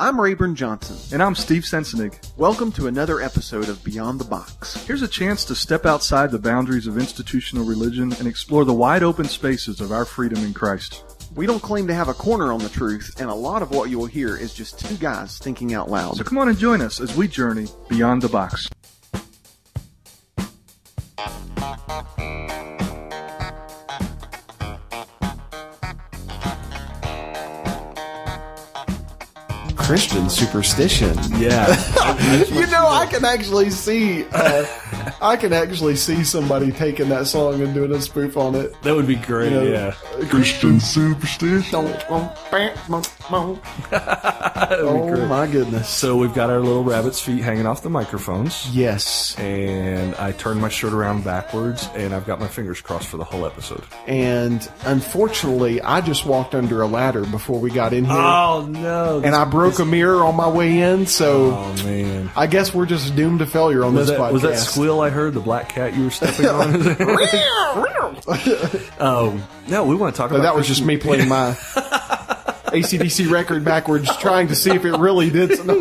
I'm Rayburn Johnson. And I'm Steve Sensenig. Welcome to another episode of Beyond the Box. Here's a chance to step outside the boundaries of institutional religion and explore the wide open spaces of our freedom in Christ. We don't claim to have a corner on the truth, and a lot of what you will hear is just two guys thinking out loud. So come on and join us as we journey beyond the box. Christian superstition. Yeah. I can actually see somebody taking that song and doing a spoof on it. That would be great, yeah. Christian superstition. Oh my goodness. So we've got our little rabbit's feet hanging off the microphones. Yes. And I turned my shirt around backwards, and I've got my fingers crossed for the whole episode. And unfortunately, I just walked under a ladder before we got in here. Oh, no. And I broke a mirror on my way in, so oh, man. I guess we're just doomed to failure on this podcast. Was that squeal I heard, the black cat you were stepping on? No, we want to talk about... That was just me playing my AC/DC record backwards, trying to see if it really did something.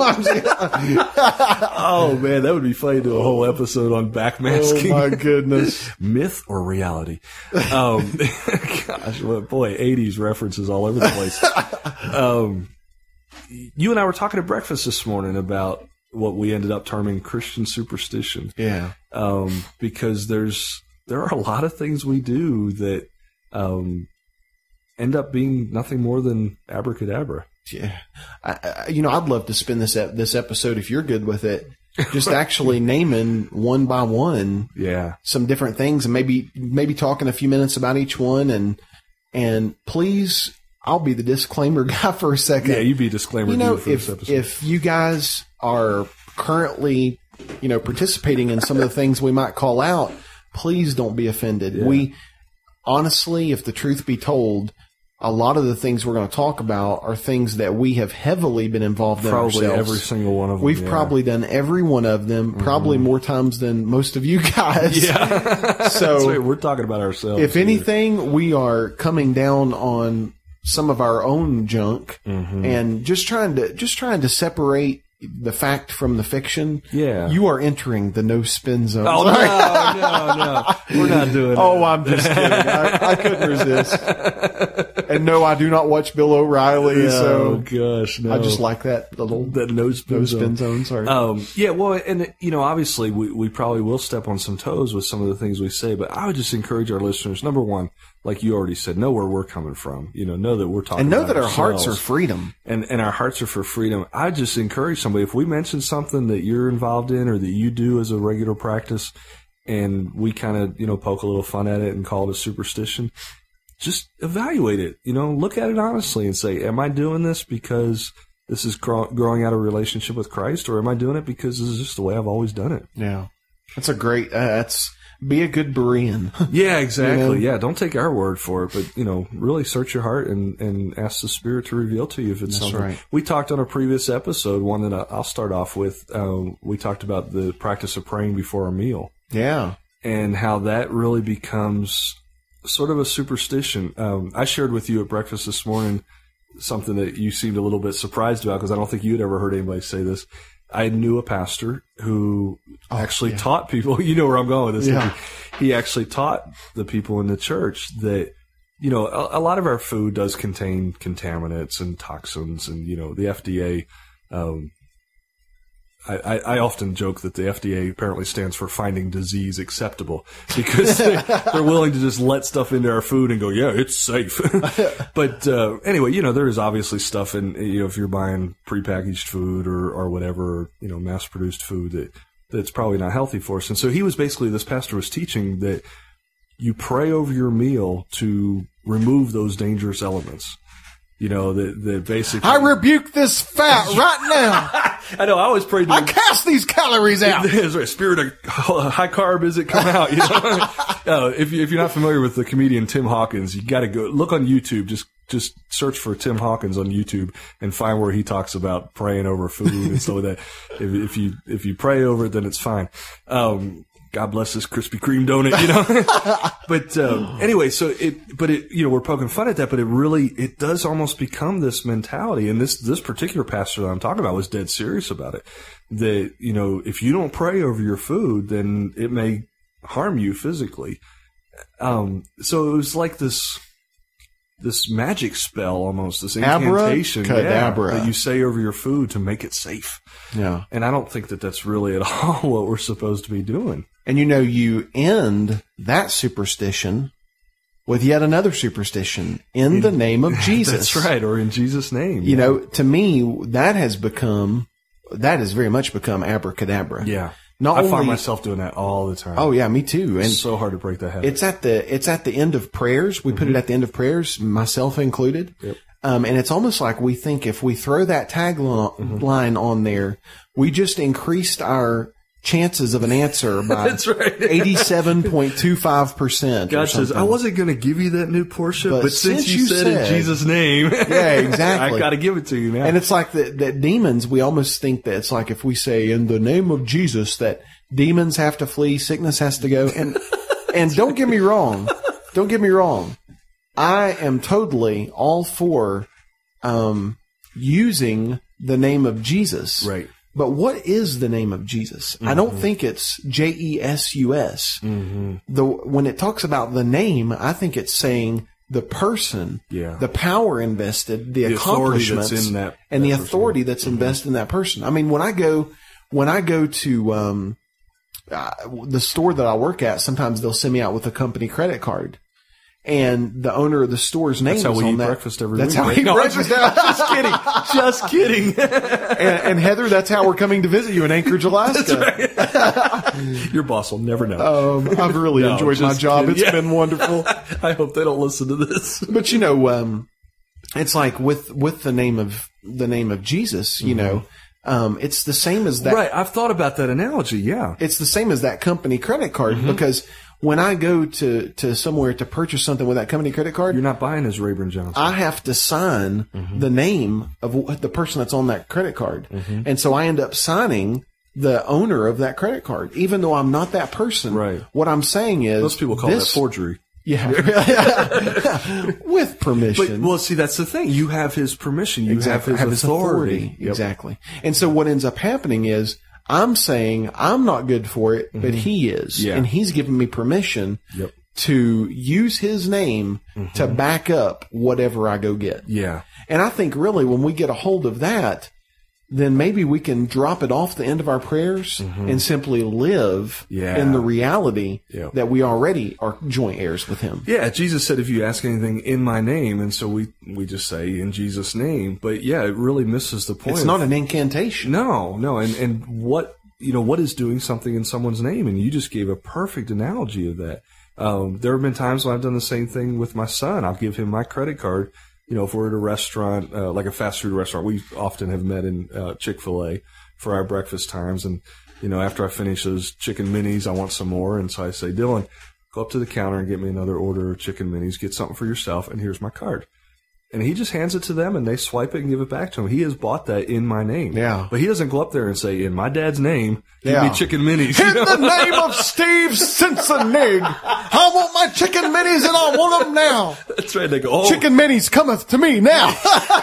Oh, man, that would be funny to do a whole episode on backmasking. Oh, my goodness. Myth or reality? Gosh, boy, 80s references all over the place. You and I were talking at breakfast this morning about what we ended up terming Christian superstition. Yeah. Because there are a lot of things we do that end up being nothing more than abracadabra. Yeah. I'd love to spend this episode, if you're good with it, just actually naming one by one some different things, and maybe talking a few minutes about each one, and please, I'll be the disclaimer guy for a second. Yeah, you be a disclaimer dude for this episode. If you guys are currently, participating in some of the things we might call out, please don't be offended. Yeah. We honestly, if the truth be told, a lot of the things we're going to talk about are things that we have heavily been involved in ourselves. Probably every single one of them. We've probably done every one of them, probably more times than most of you guys. Yeah. So that's right. We're talking about ourselves. If anything, we are coming down on some of our own junk and just trying to separate the fact from the fiction. Yeah. You are entering the no spin zone. Oh, no. We're not doing that. Oh, I'm just kidding. I couldn't resist. And no, I do not watch Bill O'Reilly. Oh, gosh, no. I just like that no spin zone. Sorry. Yeah, well, and, obviously we probably will step on some toes with some of the things we say, but I would just encourage our listeners, number one, like you already said, know where we're coming from. Know that we're talking about and know that our ourselves. Hearts are freedom. And our hearts are for freedom. I just encourage somebody, if we mention something that you're involved in or that you do as a regular practice, and we kind of, poke a little fun at it and call it a superstition, just evaluate it. Look at it honestly and say, am I doing this because this is growing out a relationship with Christ, or am I doing it because this is just the way I've always done it? Yeah. That's a great, be a good Berean. Yeah, exactly. Yeah, don't take our word for it, but, really search your heart and ask the Spirit to reveal to you if it's something. Right. We talked on a previous episode, one that I'll start off with. We talked about the practice of praying before a meal. Yeah. And how that really becomes sort of a superstition. I shared with you at breakfast this morning something that you seemed a little bit surprised about, because I don't think you'd ever heard anybody say this. I knew a pastor who actually taught people, you know where I'm going with this. Yeah. He actually taught the people in the church that, a lot of our food does contain contaminants and toxins, and, the FDA, I often joke that the FDA apparently stands for finding disease acceptable, because they're willing to just let stuff into our food and go, yeah, it's safe. But anyway, there is obviously stuff in, if you're buying prepackaged food or whatever, mass-produced food that's probably not healthy for us. And so this pastor was teaching that you pray over your meal to remove those dangerous elements. The basic. I rebuke this fat right now. I know. I always pray. I cast these calories out. Spirit of high carb, is it come out? If you're not familiar with the comedian Tim Hawkins, you got to go look on YouTube. Just search for Tim Hawkins on YouTube and find where he talks about praying over food and stuff like that. If you pray over it, then it's fine. God bless this Krispy Kreme donut, you know. But anyway, so we're poking fun at that, but it does almost become this mentality. And this particular pastor that I'm talking about was dead serious about it. That, you know, if you don't pray over your food, then it may harm you physically. So it was like this magic spell almost, this incantation that you say over your food to make it safe. Yeah. And I don't think that that's really at all what we're supposed to be doing. And you know, you end that superstition with yet another superstition in the name of Jesus. That's right, or in Jesus' name. You know, to me, that has very much become abracadabra. Yeah. I find myself doing that all the time. Oh yeah, me too. And it's so hard to break that habit. It's at the end of prayers. We put it at the end of prayers, myself included. Yep. And it's almost like we think if we throw that tagline on there, we just increased our chances of an answer by That's right. 87.25%. God says, I wasn't going to give you that new Porsche, but since you said in Jesus' name, yeah, exactly. I got to give it to you now. And it's like that demons, we almost think that it's like if we say in the name of Jesus that demons have to flee, sickness has to go. And don't get me wrong. I am totally all for using the name of Jesus. Right. But what is the name of Jesus? I don't think it's Jesus. When it talks about the name, I think it's saying the person, the power invested, the accomplishments, that's in that and the person. Authority that's invested in that person. I mean, when I go to the store that I work at, sometimes they'll send me out with a company credit card. And the owner of the store's name is on that. That's how we eat breakfast every week. That's how we eat breakfast. Just kidding. And Heather, that's how we're coming to visit you in Anchorage, Alaska. That's right. Your boss will never know. I've really enjoyed my job. Kidding. It's been wonderful. I hope they don't listen to this. But you know, it's like with the name of Jesus, you know, it's the same as that. Right. I've thought about that analogy. Yeah. It's the same as that company credit card because when I go to somewhere to purchase something with that company credit card, you're not buying as Rayburn Johnson. I have to sign the name of the person that's on that credit card. And so I end up signing the owner of that credit card, even though I'm not that person. Right. What I'm saying is most people call that forgery. Yeah. With permission. But, see, that's the thing. You have his permission. You have his authority. Yep. Exactly. And so what ends up happening is I'm saying I'm not good for it, but he is. Yeah. And he's giving me permission to use his name to back up whatever I go get. Yeah. And I think really when we get a hold of that, then maybe we can drop it off the end of our prayers and simply live in the reality that we already are joint heirs with him. Yeah, Jesus said, if you ask anything in my name, and so we just say in Jesus' name. But yeah, it really misses the point. It's not an incantation. No. And what is doing something in someone's name? And you just gave a perfect analogy of that. There have been times when I've done the same thing with my son. I'll give him my credit card. You know, if we're at a restaurant, like a fast food restaurant, we often have met in Chick-fil-A for our breakfast times. And, you know, after I finish those chicken minis, I want some more. And so I say, Dylan, go up to the counter and get me another order of chicken minis, get something for yourself, and here's my card. And he just hands it to them, and they swipe it and give it back to him. He has bought that in my name. Yeah. But he doesn't go up there and say, in my dad's name, give me chicken minis. In the name of Steve Cincinnig, I want my chicken minis and I want them now. That's right. They go, chicken minis cometh to me now.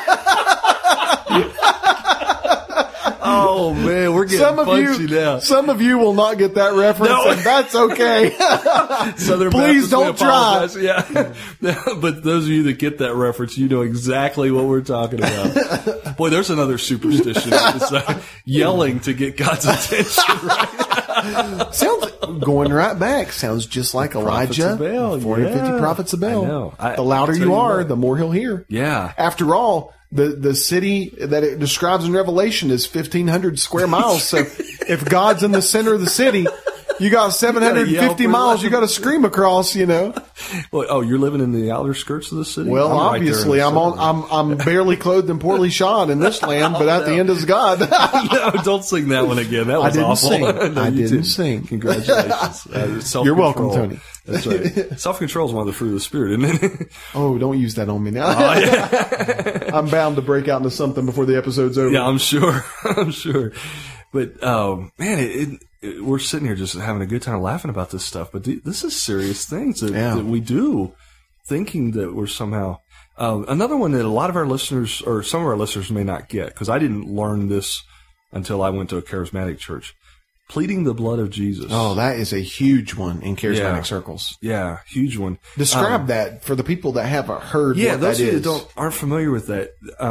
Oh, man, we're getting punchy now. Some of you will not get that reference, and that's okay. Southern Please Baptist, don't try. Yeah. But those of you that get that reference, you know exactly what we're talking about. Boy, there's another superstition. Yelling to get God's attention, right? Sounds going right back. Sounds just like Elijah. 450 prophets of Baal. I know. The louder you are, the more he'll hear. Yeah. After all, the city that it describes in Revelation is 1,500 square miles. So if God's in the center of the city, you got 750 miles you got to scream across, you know. Well, you're living in the outer skirts of the city? Well, obviously, I'm barely clothed and poorly shod in this land, but at the end is God. No, don't sing that one again. That was awful. I didn't sing. Congratulations. You're welcome, Tony. That's right. Self-control is one of the fruit of the Spirit, isn't it? Oh, don't use that on me now. Oh, yeah. I'm bound to break out into something before the episode's over. Yeah, I'm sure. But, man, we're sitting here just having a good time laughing about this stuff, but this is serious things that we do, thinking that we're somehow. Another one that a lot of our listeners, or some of our listeners, may not get, because I didn't learn this until I went to a charismatic church. Pleading the blood of Jesus. Oh, that is a huge one in charismatic circles. Yeah, huge one. Describe that for the people that haven't heard what that is. Yeah, those of you that aren't familiar with that,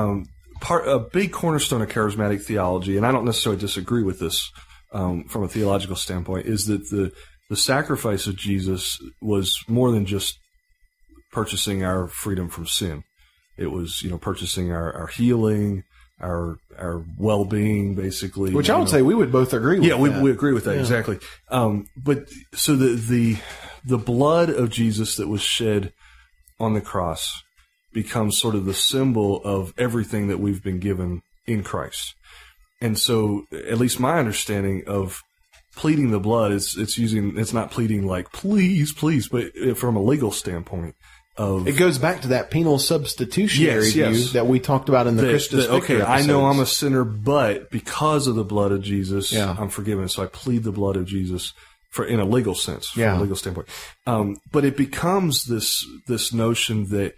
a big cornerstone of charismatic theology, and I don't necessarily disagree with this from a theological standpoint, is that the sacrifice of Jesus was more than just purchasing our freedom from sin. It was, purchasing our healing, our well-being, basically. Which I would say we would both agree with. Yeah, we agree with that, exactly. But so the blood of Jesus that was shed on the cross becomes sort of the symbol of everything that we've been given in Christ. And so, at least my understanding of pleading the blood is it's not pleading like, please, please, but from a legal standpoint. It goes back to that penal substitutionary view that we talked about in the Christus Victor episodes. I know I'm a sinner, but because of the blood of Jesus, I'm forgiven. So I plead the blood of Jesus in a legal sense, from a legal standpoint. But it becomes this notion that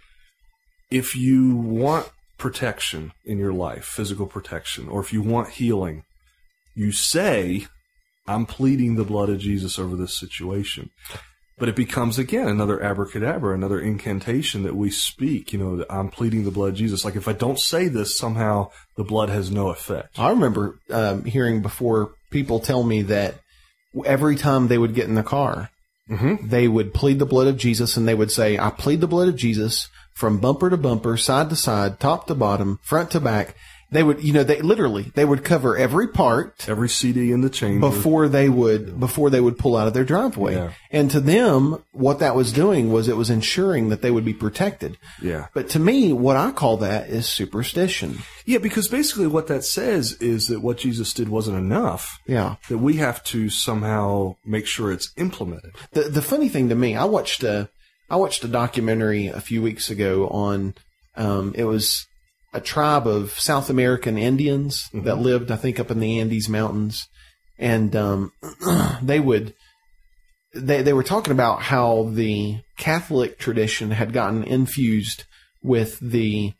if you want protection in your life, physical protection, or if you want healing, you say, I'm pleading the blood of Jesus over this situation. But it becomes, again, another abracadabra, another incantation that we speak, that I'm pleading the blood of Jesus. Like, if I don't say this, somehow the blood has no effect. I remember hearing before people tell me that every time they would get in the car, they would plead the blood of Jesus, and they would say, I plead the blood of Jesus from bumper to bumper, side to side, top to bottom, front to back. They would, they would cover every part, every CD in the chamber before they would pull out of their driveway. Yeah. And to them, what that was doing was it was ensuring that they would be protected. Yeah. But to me, what I call that is superstition. Yeah, because basically what that says is that what Jesus did wasn't enough. Yeah. That we have to somehow make sure it's implemented. The funny thing to me, I watched a documentary a few weeks ago on, it was a tribe of South American Indians that lived, I think, up in the Andes Mountains. And they were talking about how the Catholic tradition had gotten infused with the,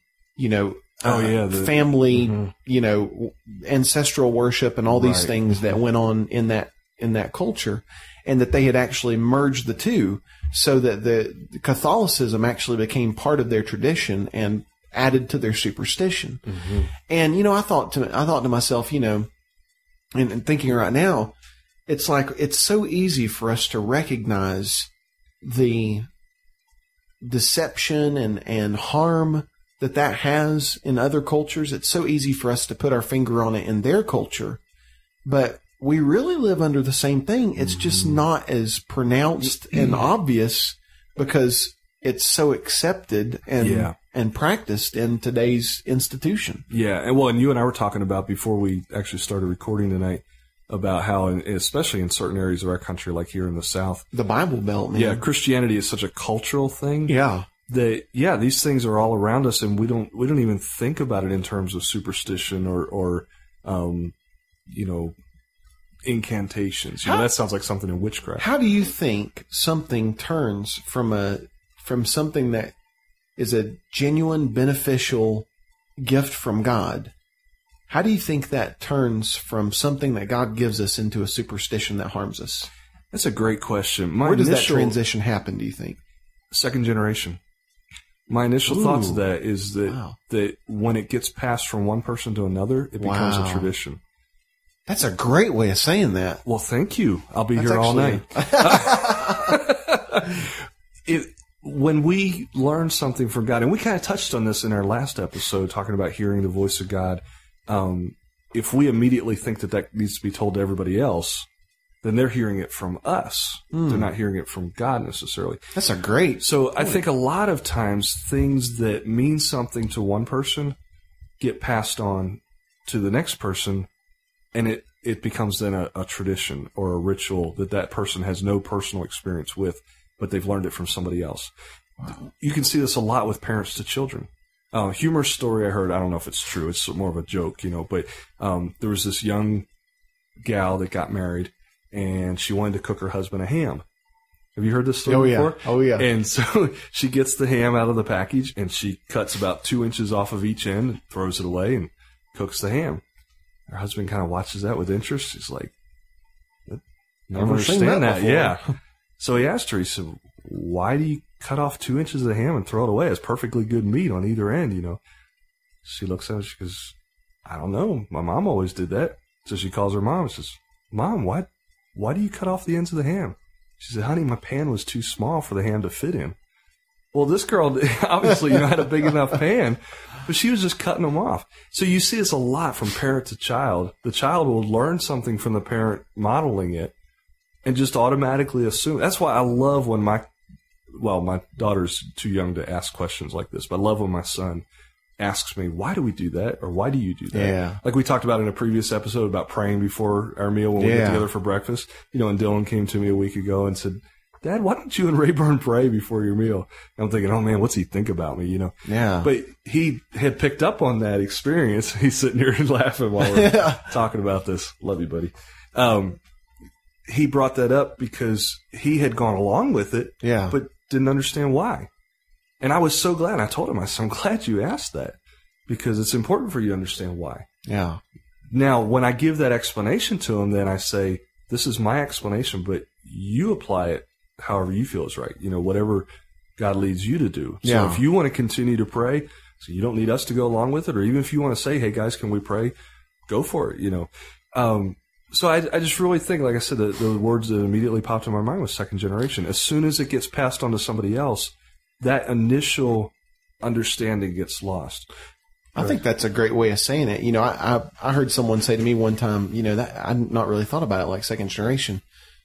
family, ancestral worship and all these things that went on in that culture, and that they had actually merged the two so that the Catholicism actually became part of their tradition and added to their superstition. And, I thought to myself, and thinking right now, it's like, it's so easy for us to recognize the deception and harm that has in other cultures. It's so easy for us to put our finger on it in their culture, but we really live under the same thing. It's just not as pronounced and obvious because it's so accepted and practiced in today's institution. Yeah. And you and I were talking about before we actually started recording tonight about how, especially in certain areas of our country, like here in the South, the Bible Belt, man. Yeah. Christianity is such a cultural thing. Yeah. That, these things are all around us, and we don't even think about it in terms of superstition or incantations. That sounds like something in witchcraft. How do you think something turns from something that is a genuine beneficial gift from God? How do you think that turns from something that God gives us into a superstition that harms us? That's a great question. Where does that transition happen, do you think? Second generation. My initial thoughts of that is that when it gets passed from one person to another, it becomes a tradition. That's a great way of saying that. Well, thank you. I'll be here all night. When we learn something from God, and we kind of touched on this in our last episode, talking about hearing the voice of God, if we immediately think that needs to be told to everybody else, then they're hearing it from us. They're not hearing it from God necessarily. That's a great So point. I think a lot of times things that mean something to one person get passed on to the next person, and it becomes then a tradition or a ritual that person has no personal experience with, but they've learned it from somebody else. Wow. You can see this a lot with parents to children. Humorous story I heard, I don't know if it's true, it's more of a joke, but there was this young gal that got married, and she wanted to cook her husband a ham. Have you heard this story before? Oh, yeah. And so she gets the ham out of the package, and she cuts about 2 inches off of each end, and throws it away, and cooks the ham. Her husband kind of watches that with interest. He's like, I don't understand that. Yeah. So he asked her, he said, why do you cut off 2 inches of the ham and throw it away? It's perfectly good meat on either end, you know. She looks at him, she goes, I don't know. My mom always did that. So she calls her mom and says, Mom, why do you cut off the ends of the ham? She said, honey, my pan was too small for the ham to fit in. Well, this girl obviously had a big enough pan, but she was just cutting them off. So you see this a lot from parent to child. The child will learn something from the parent modeling it and just automatically assume. That's why I love when my daughter's too young to ask questions like this, but I love when my son asks me, why do we do that? Or why do you do that? Yeah. Like we talked about in a previous episode about praying before our meal when we get together for breakfast. And Dylan came to me a week ago and said, Dad, why don't you and Rayburn pray before your meal? And I'm thinking, oh man, what's he think about me, Yeah. But he had picked up on that experience. He's sitting here laughing while we're talking about this. Love you, buddy. He brought that up because he had gone along with it, but didn't understand why. And I was so glad. I told him, I said, I'm glad you asked that because it's important for you to understand why. Yeah. Now, when I give that explanation to him, then I say, this is my explanation, but you apply it however you feel is right. Whatever God leads you to do. So if you want to continue to pray, so you don't need us to go along with it, or even if you want to say, hey guys, can we pray? Go for it, So I just really think, like I said, the words that immediately popped in my mind was second generation. As soon as it gets passed on to somebody else, that initial understanding gets lost. I think that's a great way of saying it. I heard someone say to me one time, that I'd not really thought about it like second generation.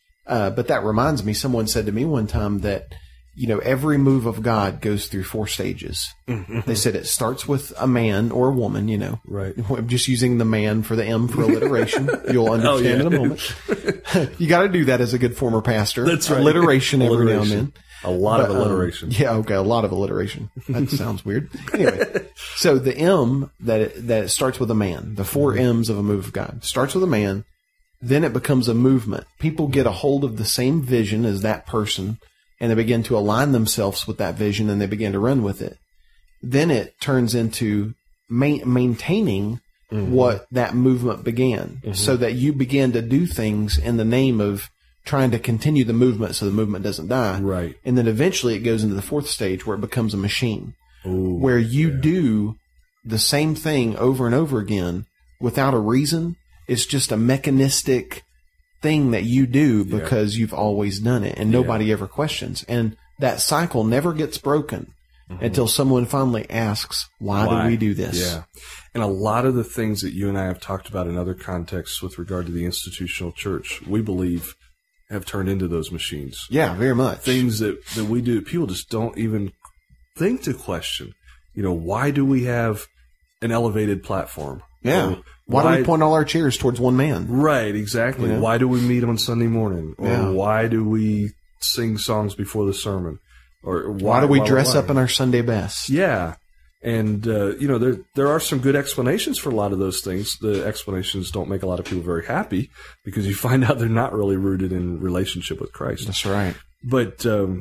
But that reminds me, someone said to me one time that, every move of God goes through 4 stages. Mm-hmm. They said it starts with a man or a woman, Right. I'm just using the man for the M for alliteration. You'll understand in a moment. You got to do that as a good former pastor. That's right. Alliteration every now and then. A lot of alliteration. A lot of alliteration. That sounds weird. Anyway, so the M that it starts with a man. The 4 M's of a move of God starts with a man. Then it becomes a movement. People get a hold of the same vision as that person, and they begin to align themselves with that vision, and they begin to run with it. Then it turns into maintaining what that movement began, so that you begin to do things in the name of trying to continue the movement so the movement doesn't die. Right. And then eventually it goes into the 4th stage where it becomes a machine, where you do the same thing over and over again without a reason. It's just a mechanistic thing that you do because you've always done it and nobody ever questions. And that cycle never gets broken until someone finally asks, why do we do this? Yeah. And a lot of the things that you and I have talked about in other contexts with regard to the institutional church, we believe have turned into those machines. Yeah, very much. Things that we do, people just don't even think to question. Why do we have an elevated platform? Yeah. Why do we point all our chairs towards one man? Right, exactly. Why do we meet on Sunday morning? Or why do we sing songs before the sermon? Or why do we dress up in our Sunday best? Yeah. And, there are some good explanations for a lot of those things. The explanations don't make a lot of people very happy because you find out they're not really rooted in relationship with Christ. That's right. But,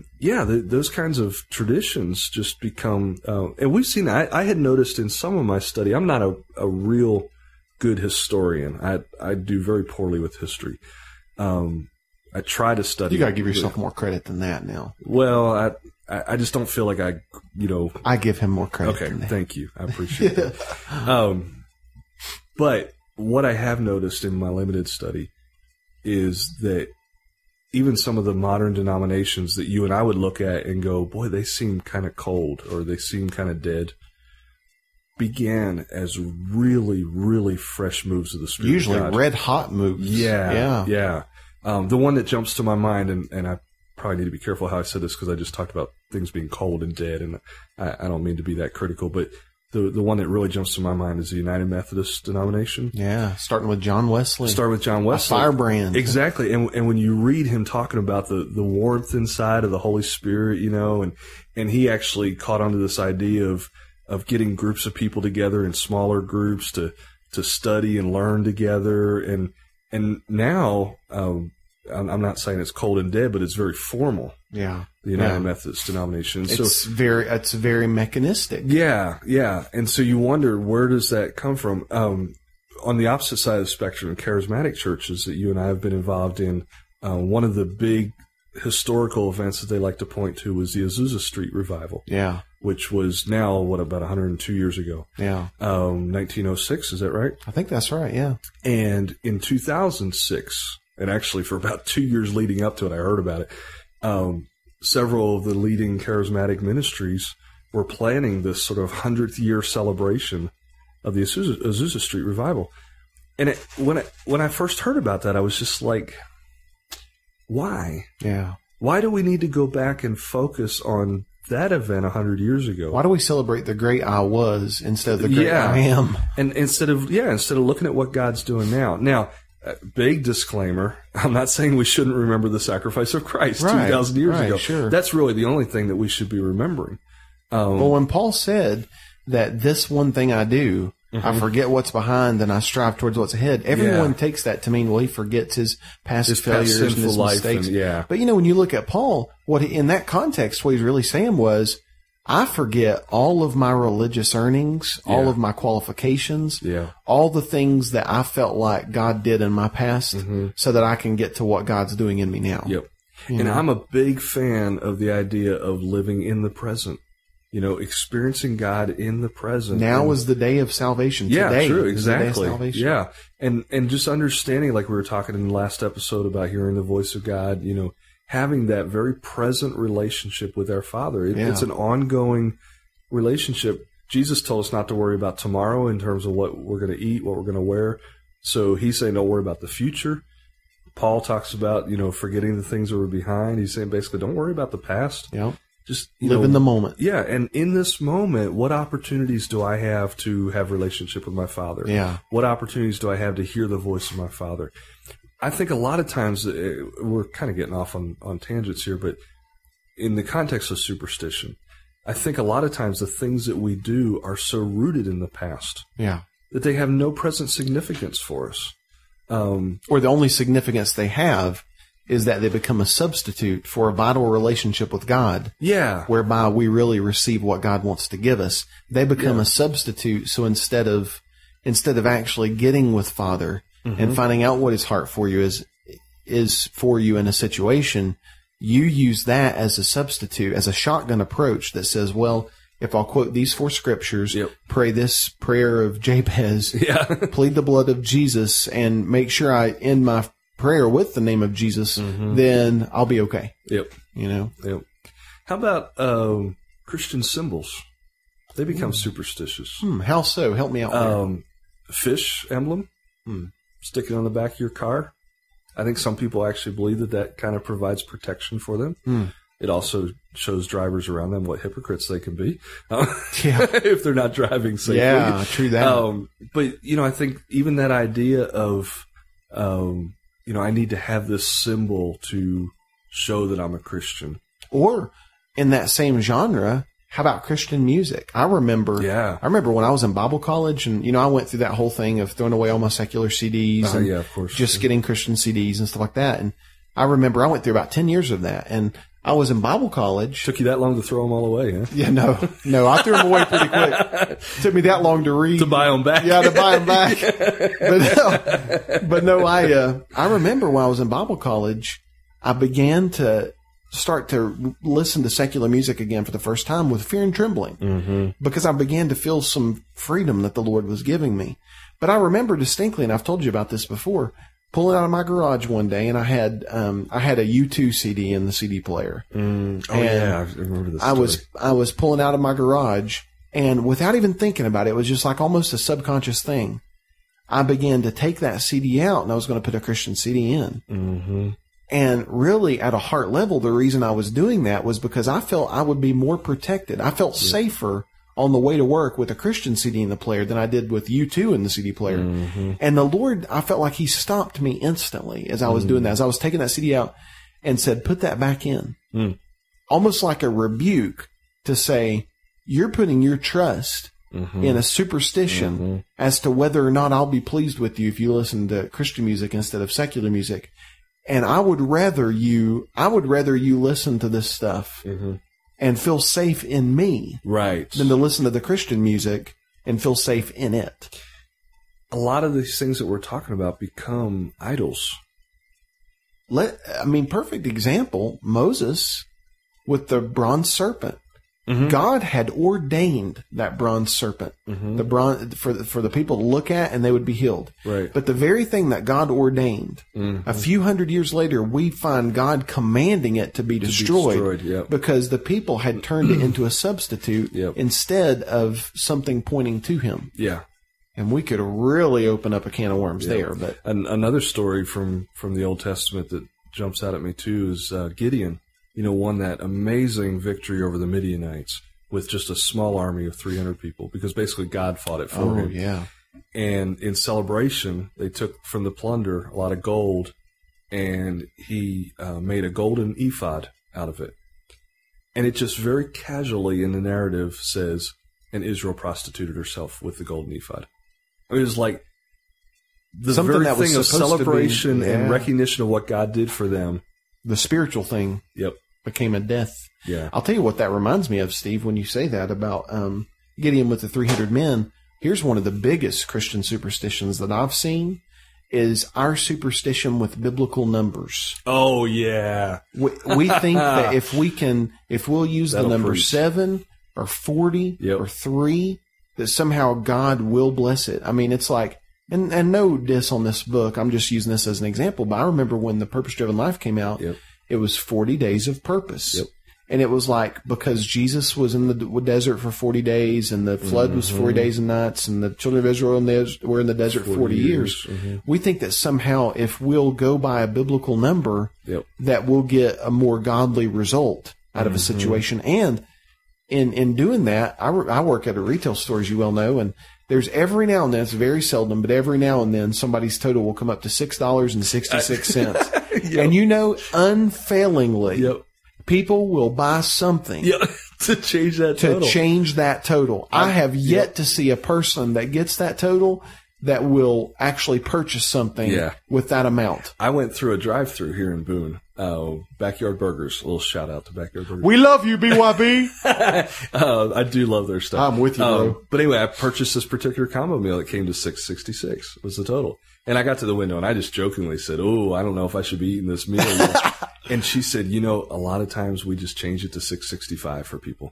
those kinds of traditions just become, and we've seen, I had noticed in some of my study, I'm not a real good historian. I do very poorly with history. I try to study. You got to give yourself more credit than that now. Well, I just don't feel like I give him more credit. Okay, than that. Thank you. I appreciate that. But what I have noticed in my limited study is that even some of the modern denominations that you and I would look at and go, boy, they seem kind of cold or they seem kind of dead, began as really, really fresh moves of the Spirit. Usually of God. red hot moves. Yeah. The one that jumps to my mind, and I probably need to be careful how I said this because I just talked about things being cold and dead, and I don't mean to be that critical, but the one that really jumps to my mind is the United Methodist denomination. Yeah, starting with John Wesley. Start with John Wesley. A firebrand. Exactly. And when you read him talking about the warmth inside of the Holy Spirit, and he actually caught onto this idea of getting groups of people together in smaller groups to study and learn together. And now, I'm not saying it's cold and dead, but it's very formal. Yeah. The United Methodist denomination. It's very mechanistic. Yeah, yeah. And so you wonder, where does that come from? On the opposite side of the spectrum, charismatic churches that you and I have been involved in, one of the big historical events that they like to point to was the Azusa Street Revival. Yeah. Which was now, about 102 years ago. Yeah. 1906, is that right? I think that's right, yeah. And in 2006, and actually for about 2 years leading up to it, I heard about it, several of the leading charismatic ministries were planning this sort of 100th year celebration of the Azusa Street Revival. And when I first heard about that, I was just like, why? Yeah. Why do we need to go back and focus on that event 100 years ago? Why do we celebrate the great I was instead of the great I am? And instead of looking at what God's doing now. Now, big disclaimer, I'm not saying we shouldn't remember the sacrifice of Christ 2,000 years ago. Sure. That's really the only thing that we should be remembering. Well, when Paul said that this one thing I do, I forget what's behind and I strive towards what's ahead, everyone takes that to mean, well, he forgets his past failures and his mistakes. But, when you look at Paul, in that context, what he's really saying was, I forget all of my religious earnings, all of my qualifications, all the things that I felt like God did in my past so that I can get to what God's doing in me now. Yep. And I'm a big fan of the idea of living in the present. Experiencing God in the present. Now is the day of salvation. Yeah, Today true, is the day of exactly. salvation. Yeah. And just understanding, like we were talking in the last episode about hearing the voice of God, having that very present relationship with our Father. It's an ongoing relationship. Jesus told us not to worry about tomorrow in terms of what we're going to eat, what we're going to wear. So he's saying don't worry about the future. Paul talks about, forgetting the things that were behind. He's saying basically don't worry about the past. Yeah. Just live in the moment. Yeah. And in this moment, what opportunities do I have to have relationship with my Father? Yeah. What opportunities do I have to hear the voice of my Father? I think a lot of times we're kind of getting off on tangents here, but in the context of superstition, I think a lot of times the things that we do are so rooted in the past that they have no present significance for us. Or the only significance they have is that they become a substitute for a vital relationship with God. Yeah. Whereby we really receive what God wants to give us. They become a substitute. So instead of actually getting with Father and finding out what his heart for you is for you in a situation, you use that as a substitute, as a shotgun approach that says, well, if I'll quote these 4 scriptures, pray this prayer of Jabez, plead the blood of Jesus, and make sure I end my prayer with the name of Jesus, then I'll be okay. Yep. Yep. How about Christian symbols? They become superstitious. How so? Help me out there. Fish emblem, sticking on the back of your car. I think some people actually believe that kind of provides protection for them. It also shows drivers around them what hypocrites they can be if they're not driving safely. Yeah, true that. But, I think even that idea of, I need to have this symbol to show that I'm a Christian. Or in that same genre, how about Christian music? I remember when I was in Bible college and, I went through that whole thing of throwing away all my secular CDs and of course. just getting Christian CDs and stuff like that. And I remember I went through about 10 years of that. And I was in Bible college. Took you that long to throw them all away, huh? Yeah, no, I threw them away pretty quick. Took me that long to read. To buy them back. Yeah, to buy them back. But no, I remember when I was in Bible college, I began to start to listen to secular music again for the first time with fear and trembling because I began to feel some freedom that the Lord was giving me. But I remember distinctly, and I've told you about this before, pulling out of my garage one day, and I had a U2 CD in the CD player. I remember this story. I was pulling out of my garage, and without even thinking about it, it was just like almost a subconscious thing. I began to take that CD out, and I was going to put a Christian CD in. And really, at a heart level, the reason I was doing that was because I felt I would be more protected. I felt safer on the way to work with a Christian CD in the player than I did with U2 in the CD player. And the Lord, I felt like he stopped me instantly as I was doing that, as I was taking that CD out and said, put that back in. Almost like a rebuke to say, you're putting your trust in a superstition as to whether or not I'll be pleased with you if you listen to Christian music instead of secular music. And I would rather you listen to this stuff and feel safe in me Right. than to listen to the Christian music and feel safe in it. A lot of these things that we're talking about become idols. Perfect example, Moses with the bronze serpent. God had ordained that bronze serpent, the bronze for the people to look at, and they would be healed. Right. But the very thing that God ordained, a few hundred years later, we find God commanding it to be destroyed, yep. because the people had turned it into a substitute Yep. instead of something pointing to Him. Yeah. And we could really open up a can of worms there. But Another story from the Old Testament that jumps out at me too is Gideon. Won that amazing victory over the Midianites with just a small army of 300 people, because basically God fought it for him. Yeah. And in celebration, they took from the plunder a lot of gold, and he made a golden ephod out of it. And it just very casually in the narrative says, and Israel prostituted herself with the golden ephod. It was like the Something very that was thing of supposed to be- celebration and yeah. recognition of what God did for them. The spiritual thing Yep. became a death. Yeah. I'll tell you what that reminds me of, Steve, when you say that about Gideon with the 300 men. Here's one of the biggest Christian superstitions that I've seen is our superstition with biblical numbers. Oh, yeah. We think that if we'll use That'll the number preach. 7 or 40 Yep. or 3, that somehow God will bless it. It's like, and no diss on this book, I'm just using this as an example, but I remember when the Purpose Driven Life came out, Yep. it was 40 days of purpose. Yep. And it was like, because Jesus was in the desert for 40 days, and the flood was 40 days and nights, and the children of Israel were in the desert 40 years. We think that somehow if we'll go by a biblical number, Yep. that we'll get a more godly result out of a situation. And in doing that, I work at a retail store, as you well know, and there's every now and then, it's very seldom, but every now and then somebody's total will come up to $6.66. Yep. And unfailingly, Yep. people will buy something Yeah. To change that to total. change that total. I have yet to see a person that gets that total that will actually purchase something Yeah. with that amount. I went through a drive-through here in Boone. Backyard Burgers. A little shout out to Backyard Burgers. We love you, BYB. I do love their stuff. I'm with you, bro. But anyway, I purchased this particular combo meal that came to $6.66 was the total. And I got to the window and I just jokingly said, "Oh, I don't know if I should be eating this meal." And she said, "A lot of times we just change it to $6.65 for people."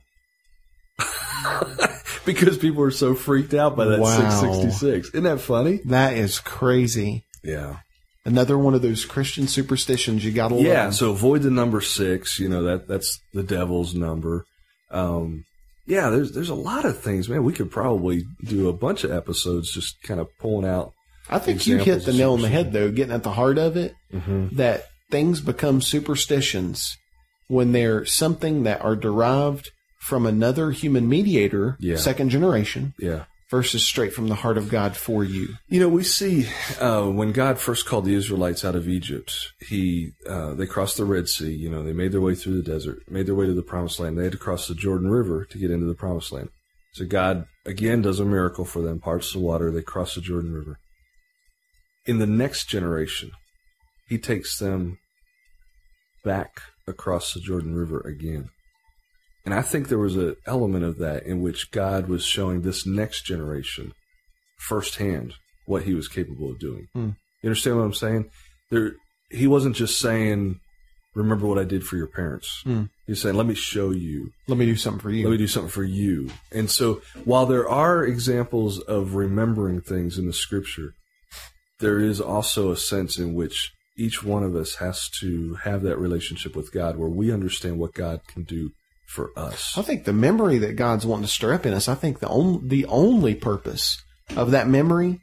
Because people are so freaked out by that Wow. $6.66. Isn't that funny? That is crazy. Yeah. Another one of those Christian superstitions you got to Yeah, learn. so avoid the number 6. That's the devil's number. There's a lot of things, man. We could probably do a bunch of episodes just kind of pulling out. I think you hit the nail on the head, though, getting at the heart of it, that things become superstitions when they're something that are derived from another human mediator, second generation, versus straight from the heart of God for you. We see when God first called the Israelites out of Egypt, they crossed the Red Sea. They made their way through the desert, made their way to the Promised Land. They had to cross the Jordan River to get into the Promised Land. So God, again, does a miracle for them, parts the water. They cross the Jordan River. In the next generation, He takes them back across the Jordan River again. And I think there was an element of that in which God was showing this next generation firsthand what He was capable of doing. You understand what I'm saying? He wasn't just saying, "Remember what I did for your parents." He's saying, "Let me show you. Let me do something for you. Let me do something for you." And so while there are examples of remembering things in the Scripture, there is also a sense in which each one of us has to have that relationship with God where we understand what God can do for us. I think the memory that God's wanting to stir up in us, I think the only purpose of that memory,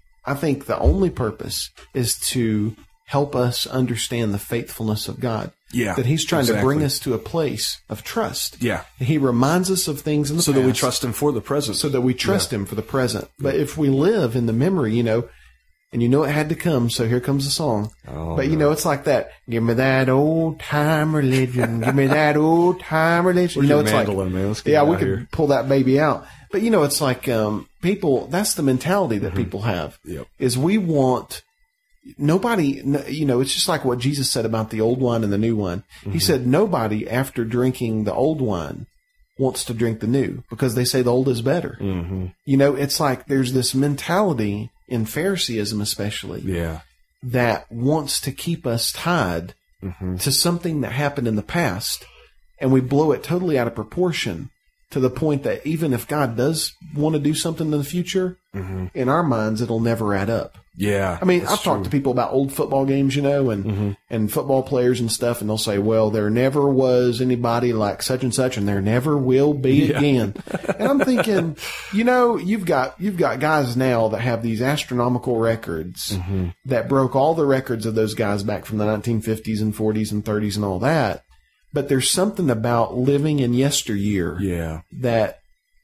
is to help us understand the faithfulness of God. Yeah. That He's trying to bring us to a place of trust. Yeah. He reminds us of things in the So past. that we trust Him for the present. So that we trust Him for the present. But if we live in the memory, and it had to come, so here comes the song. It's like that. Give me that old time religion. Give me that old time religion. Where's It's your like, mandolin, man? Let's get yeah, it we out could here. pull that baby out. But it's like people. That's the mentality that people have. Yep. Is we want nobody, it's just like what Jesus said about the old wine and the new wine. He said nobody after drinking the old wine wants to drink the new because they say the old is better. It's like there's this mentality in Phariseeism especially that wants to keep us tied to something that happened in the past, and we blow it totally out of proportion to the point that even if God does want to do something in the future, in our minds, it'll never add up. Yeah. I mean, I've talked to people about old football games, and football players and stuff, and they'll say, well, there never was anybody like such and such, and there never will be again. And I'm thinking, you've got guys now that have these astronomical records that broke all the records of those guys back from the 1950s and 40s and 30s and all that. But there's something about living in yesteryear that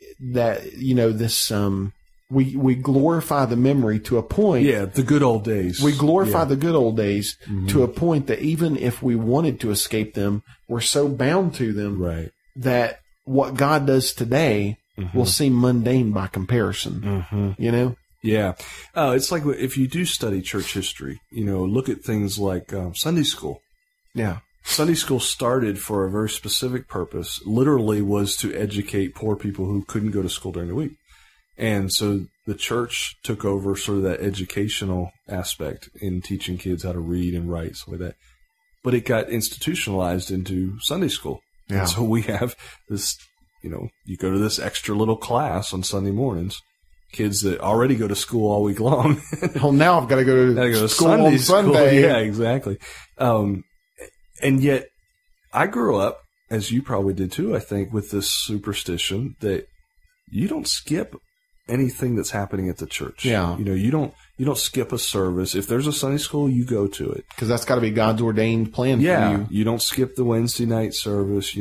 this we glorify the memory to a point. Yeah, the good old days. We glorify the good old days to a point that even if we wanted to escape them, we're so bound to them that what God does today will seem mundane by comparison. Yeah. It's like if you do study church history, look at things like Sunday school. Yeah. Sunday school started for a very specific purpose, literally was to educate poor people who couldn't go to school during the week. And so the church took over sort of that educational aspect in teaching kids how to read and write, stuff like that. But it got institutionalized into Sunday school. Yeah. And so we have this, you go to this extra little class on Sunday mornings, kids that already go to school all week long. Well, now I've got to go to school on Sunday. Yeah, exactly. And yet, I grew up, as you probably did too, I think, with this superstition that you don't skip anything that's happening at the church. Yeah. You don't skip a service. If there's a Sunday school, you go to it. Because that's got to be God's ordained plan for you. You don't skip the Wednesday night service.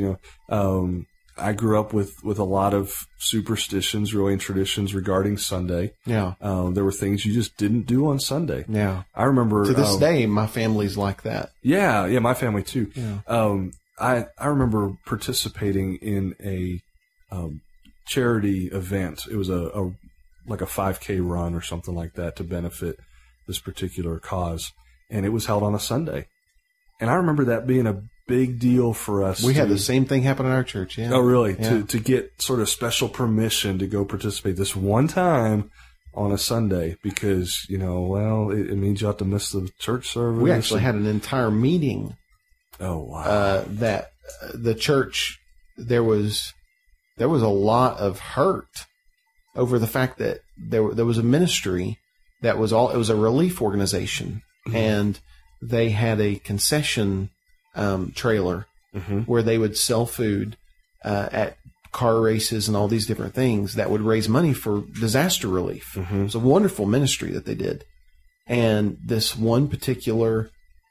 I grew up with a lot of superstitions, really, and traditions regarding Sunday. Yeah. There were things you just didn't do on Sunday. Yeah. I remember to this day, my family's like that. Yeah, my family too. Yeah. I remember participating in a charity event. It was like a 5K run or something like that to benefit this particular cause, and it was held on a Sunday. And I remember that being a big deal for us. We had the same thing happen in our church. Yeah. Oh, really? Yeah. To get sort of special permission to go participate this one time on a Sunday because, it means you have to miss the church service. We actually had an entire meeting. Oh, wow. That the church, there was a lot of hurt over the fact that there was a ministry that was it was a relief organization, and they had a concession trailer where they would sell food at car races and all these different things that would raise money for disaster relief. It was a wonderful ministry that they did. And this one particular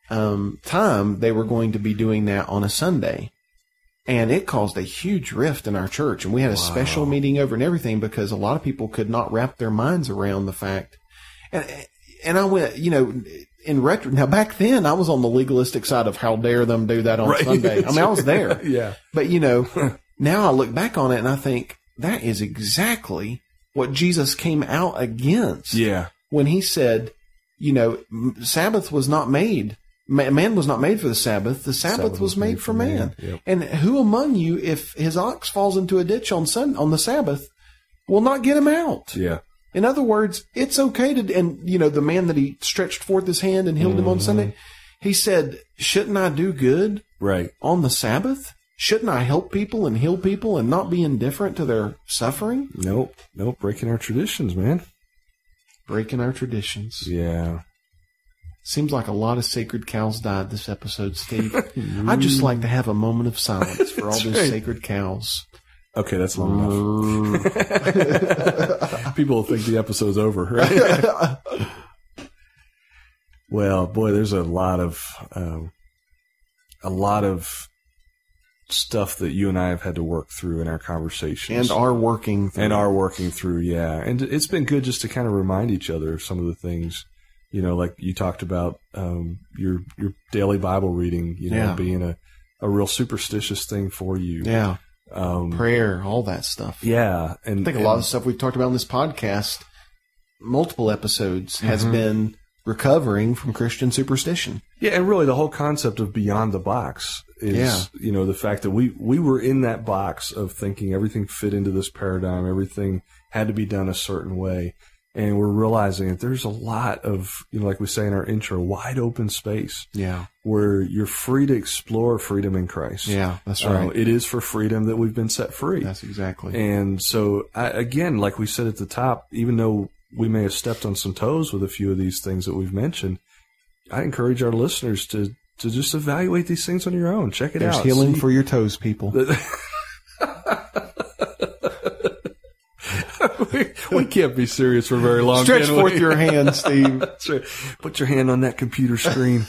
time, they were going to be doing that on a Sunday. And it caused a huge rift in our church. And we had a special meeting over and everything because a lot of people could not wrap their minds around the fact. And I went, in retro, now back then I was on the legalistic side of how dare them do that on Sunday. I mean, I was there. Yeah. But now I look back on it and I think that is exactly what Jesus came out against. Yeah. When he said, Sabbath was not made. Man was not made for the Sabbath. The Sabbath was made for man. Yep. And who among you, if his ox falls into a ditch on the Sabbath, will not get him out? Yeah. In other words, it's okay to, and the man that he stretched forth his hand and healed him on Sunday, he said, shouldn't I do good on the Sabbath? Shouldn't I help people and heal people and not be indifferent to their suffering? Nope. Breaking our traditions, man. Breaking our traditions. Yeah. Seems like a lot of sacred cows died this episode, Steve. I'd just like to have a moment of silence for all those sacred cows. Okay, that's long enough. People will think the episode's over, right? Well, boy, there's a lot of stuff that you and I have had to work through in our conversations. And are working through, yeah. And it's been good just to kind of remind each other of some of the things, like you talked about your daily Bible reading, being a real superstitious thing for you. Yeah. Prayer, all that stuff. Yeah. And I think a lot of the stuff we've talked about in this podcast, multiple episodes, has been recovering from Christian superstition. Yeah, and really the whole concept of beyond the box is, the fact that we were in that box of thinking everything fit into this paradigm, everything had to be done a certain way. And we're realizing that there's a lot of, like we say in our intro, wide open space. Yeah. Where you're free to explore freedom in Christ. Yeah, that's right. It is for freedom that we've been set free. That's exactly. And so, again, like we said at the top, even though we may have stepped on some toes with a few of these things that we've mentioned, I encourage our listeners to just evaluate these things on your own. Check it out. There's healing for your toes, people. We can't be serious for very long. Stretch forth your hand, Steve. That's right. Put your hand on that computer screen.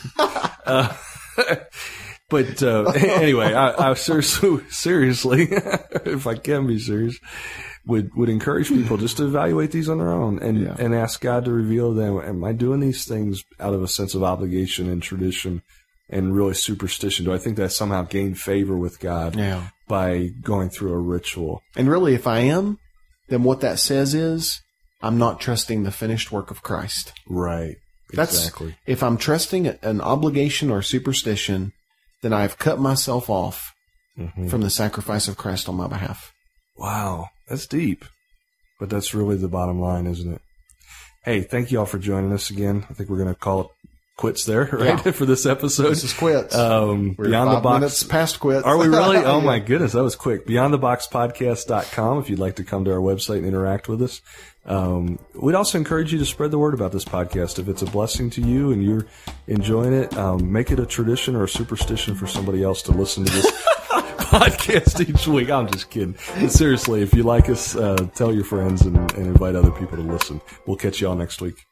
But anyway, I seriously, if I can be serious, would encourage people just to evaluate these on their own and ask God to reveal them. Am I doing these things out of a sense of obligation and tradition and really superstition? Do I think that I somehow gained favor with God by going through a ritual? And really, if I am, then what that says is I'm not trusting the finished work of Christ. Right. Exactly. If I'm trusting an obligation or superstition, then I've cut myself off from the sacrifice of Christ on my behalf. Wow. That's deep. But that's really the bottom line, isn't it? Hey, thank you all for joining us again. I think we're going to call it quits there, right? Yeah. For this episode. This is quits. We're Beyond 5 the Box. minutes past quits. Are we really? Oh my goodness. That was quick. BeyondTheBoxPodcast.com if you'd like to come to our website and interact with us. We'd also encourage you to spread the word about this podcast. If it's a blessing to you and you're enjoying it, make it a tradition or a superstition for somebody else to listen to this podcast each week. I'm just kidding. But seriously, if you like us, tell your friends and invite other people to listen. We'll catch you all next week.